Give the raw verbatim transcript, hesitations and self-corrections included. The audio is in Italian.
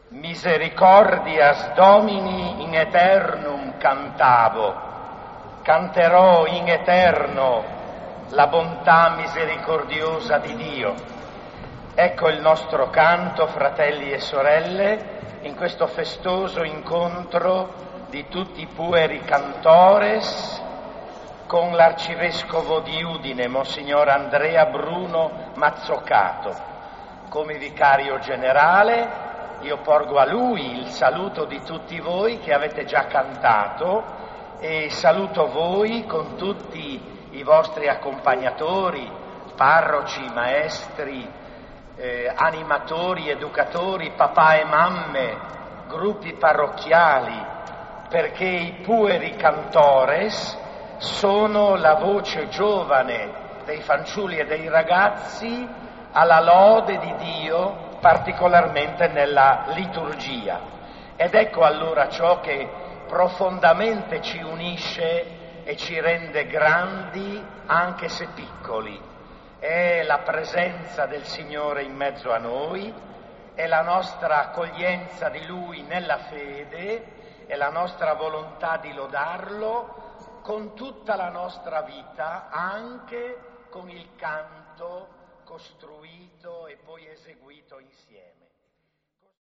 Misericordias Domini in eternum cantavo, canterò in eterno la bontà misericordiosa di Dio. Ecco il nostro canto, fratelli e sorelle, in questo festoso incontro di tutti i pueri cantores con l'arcivescovo di Udine, Monsignor Andrea Bruno Mazzocato. Come vicario generale io porgo a lui il saluto di tutti voi che avete già cantato e saluto voi con tutti i vostri accompagnatori, parroci, maestri, eh, animatori, educatori, papà e mamme, gruppi parrocchiali, perché i pueri cantores sono la voce giovane dei fanciulli e dei ragazzi alla lode di Dio, particolarmente nella liturgia. Ed ecco allora ciò che profondamente ci unisce e ci rende grandi anche se piccoli. È la presenza del Signore in mezzo a noi, è la nostra accoglienza di Lui nella fede, è la nostra volontà di lodarlo con tutta la nostra vita, anche con il canto costruito e poi eseguito insieme.